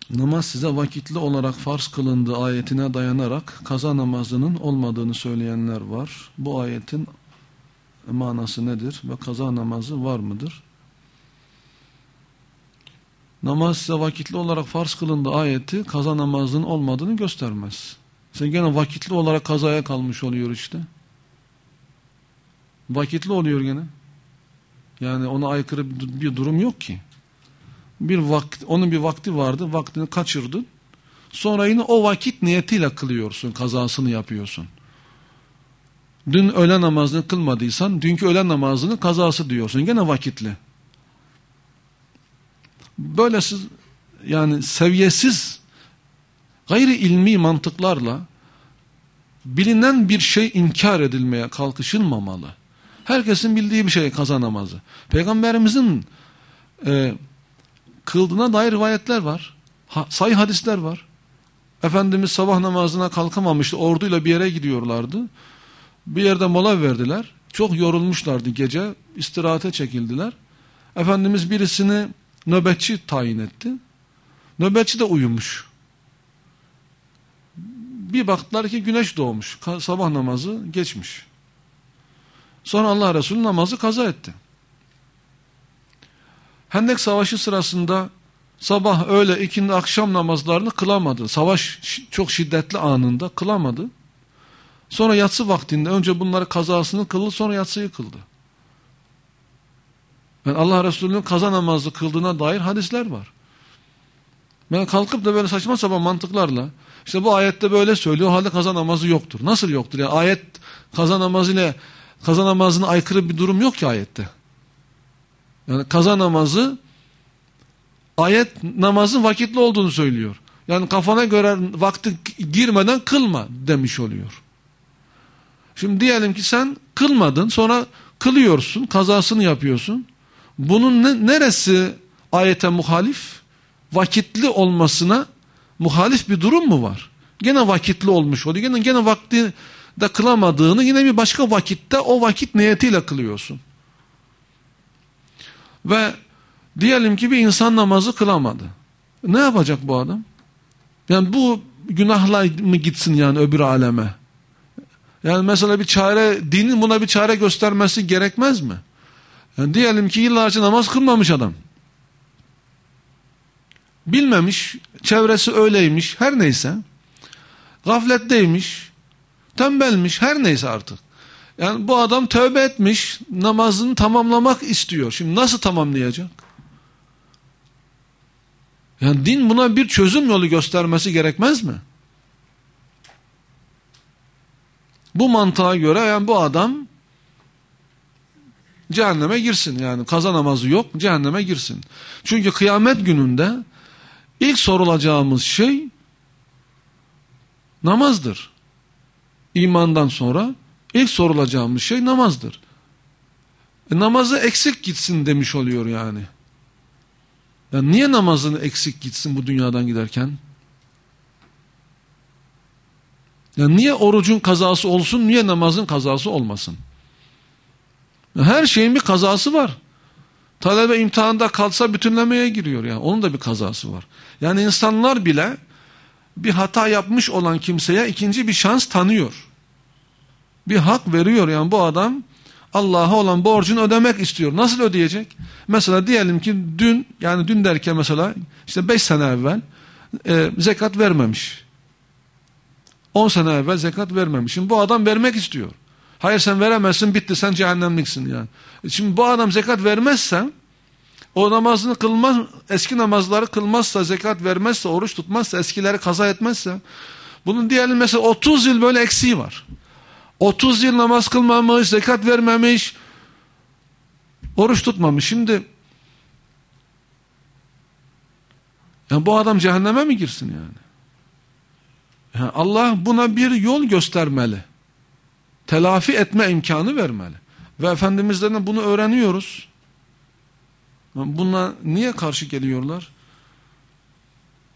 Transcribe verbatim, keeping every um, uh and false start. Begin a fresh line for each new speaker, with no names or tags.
namaz size vakitli olarak farz kılındığı ayetine dayanarak kaza namazının olmadığını söyleyenler var. Bu ayetin manası nedir ve kaza namazı var mıdır? Namaz size vakitli olarak farz kılındığı ayeti kaza namazının olmadığını göstermez. Sen gene vakitli olarak kazaya kalmış oluyor işte. Vakitli oluyor gene. Yani ona aykırı bir durum yok ki. Bir vakit, onun bir vakti vardı, vaktini kaçırdın. Sonra yine o vakit niyetiyle kılıyorsun, kazasını yapıyorsun. Dün öğle namazını kılmadıysan, dünkü öğle namazının kazası diyorsun. Gene vakitli. Böylesiz, yani seviyesiz, gayri ilmi mantıklarla bilinen bir şey inkar edilmeye kalkışılmamalı. Herkesin bildiği bir şey kaza namazı. Peygamberimizin e, kıldığına dair rivayetler var. Ha, sayı hadisler var. Efendimiz sabah namazına kalkamamıştı. Orduyla bir yere gidiyorlardı. Bir yerde mola verdiler. Çok yorulmuşlardı gece. İstirahate çekildiler. Efendimiz birisini nöbetçi tayin etti. Nöbetçi de uyumuş. Bir baktılar ki güneş doğmuş. Sabah namazı geçmiş. Sonra Allah Resulü namazı kaza etti. Hendek Savaşı sırasında sabah, öğle, ikindi, akşam namazlarını kılamadı. Savaş çok şiddetli anında kılamadı. Sonra yatsı vaktinde önce bunları kazasını kıldı, sonra yatsıyı kıldı. Yani Allah Resulü'nün kaza namazı kıldığına dair hadisler var. Ben kalkıp da böyle saçma sapan mantıklarla, işte bu ayette böyle söylüyor, o halde kaza namazı yoktur. Nasıl yoktur? Yani ayet kaza namazıyla kaza namazına aykırı bir durum yok ki ayette. Yani kaza namazı, ayet namazın vakitli olduğunu söylüyor. Yani kafana göre vakti girmeden kılma demiş oluyor. Şimdi diyelim ki sen kılmadın, sonra kılıyorsun, kazasını yapıyorsun. Bunun ne, neresi ayete muhalif? Vakitli olmasına muhalif bir durum mu var? Gene vakitli olmuş oluyor. Gene, gene vakti de kılamadığını yine bir başka vakitte o vakit niyetiyle kılıyorsun. Ve diyelim ki bir insan namazı kılamadı. Ne yapacak bu adam? Yani bu günahla mı gitsin yani öbür aleme? Yani mesela bir çare, dinin buna bir çare göstermesi gerekmez mi? Yani diyelim ki yıllarca namaz kılmamış adam. Bilmemiş, çevresi öyleymiş, her neyse. Gafletteymiş, tembelmiş, her neyse artık. Yani bu adam tövbe etmiş, namazını tamamlamak istiyor. Şimdi nasıl tamamlayacak? Yani din buna bir çözüm yolu göstermesi gerekmez mi? Bu mantığa göre yani bu adam cehenneme girsin. Yani kaza namazı yok, cehenneme girsin. Çünkü kıyamet gününde ilk sorulacağımız şey namazdır. İmandan sonra ilk sorulacağımız şey namazdır. E, namazı eksik gitsin demiş oluyor yani. Yani niye namazını eksik gitsin bu dünyadan giderken? Yani niye orucun kazası olsun, niye namazın kazası olmasın? Her şeyin bir kazası var. Talebe imtihanda kalsa bütünlemeye giriyor yani. Onun da bir kazası var. Yani insanlar bile bir hata yapmış olan kimseye ikinci bir şans tanıyor. Bir hak veriyor yani bu adam Allah'a olan borcunu ödemek istiyor. Nasıl ödeyecek? Mesela diyelim ki dün, yani dün derken mesela işte beş sene evvel e, zekat vermemiş. on sene evvel zekat vermemiş. Şimdi bu adam vermek istiyor. Hayır sen veremezsin, bitti, sen cehennemliksin yani. Şimdi bu adam zekat vermezse, o namazını kılmaz, eski namazları kılmazsa, zekat vermezse, oruç tutmazsa, eskileri kaza etmezse, bunun diyelim mesela otuz yıl böyle eksiği var. otuz yıl namaz kılmamış, zekat vermemiş, oruç tutmamış. Şimdi yani bu adam cehenneme mi girsin yani? Yani Allah buna bir yol göstermeli. Telafi etme imkanı vermeli. Ve Efendimiz'den bunu öğreniyoruz. Buna niye karşı geliyorlar?